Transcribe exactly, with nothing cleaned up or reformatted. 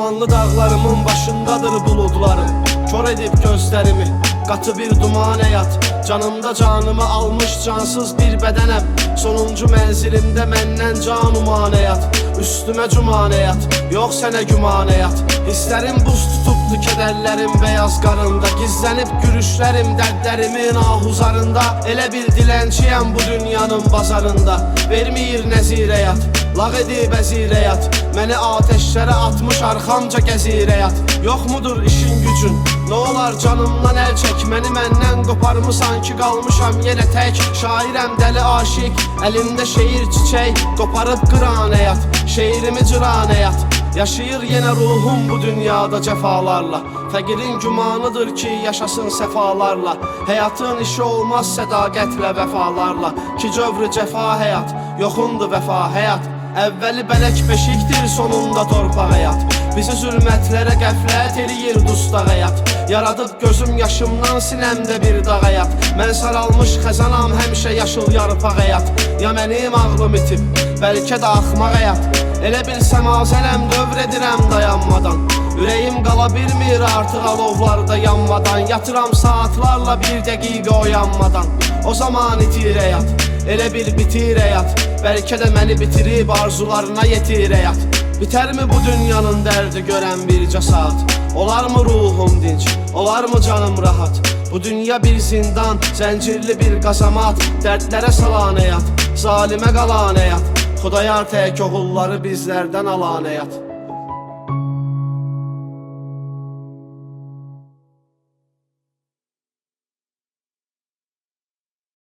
Dumanlı dağlarımın başındadır buludlarım. Kör edip gözlerimi qatı bir duman həyat. Canımda canımı almış cansız bir bədənəm. Sonuncu mənzilimdə məndən can uman həyat. Üstümə cuman həyat, yox sənə güman həyat. Hisslərim buz tutubdu, kədərlərim beyaz qarında. Gizlənib gülüşlərim dərdlərimin ahuzarında. Elə bir dilənçiyəm bu dünyanın bazarında. Verməyir nəzir həyat, lağ edib əzir həyat. Məni ateşlərə atmış arxamca gəzir həyat. Yox mudur işin gücün, nə olar canımdan əl çək. Məni məndən qoparmısan ki qalmışam yenə tək. Şairəm dəli aşiq, əlimdə şeir çiçək. Qoparıb qıran həyat, şeirimi cıran həyat. Yaşayır yenə ruhum bu dünyada cəfalarla. Fəqirin gümanıdır ki yaşasın səfalarla. Həyatın işi olmaz sədaqətlə vəfalarla. Ki cövrü cəfa həyat, yoxundur vəfa həyat. Əvvəli bələk beşikdir, sonunda torpaq həyat. Bizi zülmətlərə qəflət eləyir dustaq həyat. Yaradıb gözüm yaşımdan sinəmdə bir dağ həyat. Mən saralmış xəzanam, həmişə yaşıl yarpaq həyat. Ya mənim ağlım itib, bəlkə də axmaq həyat. Elə bir səmazələm, dövr edirəm dayanmadan. Ürəyim qala bilmir artıq alovlarda yanmadan. Yatıram saatlarla bir dəqiqə oyanmadan. O zaman itir həyat, elə bir bitir həyat. Bəlkə də məni bitirib arzularına yetir həyat. Bitərmi bu dünyanın dərdi görən bircə saat? Olarmı ruhum dinç, olarmı canım rahat? Bu dünya bir zindan, zəncirli bir qazamat. Dərdlərə salan həyat, zalimə qalan həyat. Xudayar tək oğulları bizlərdən alan həyat.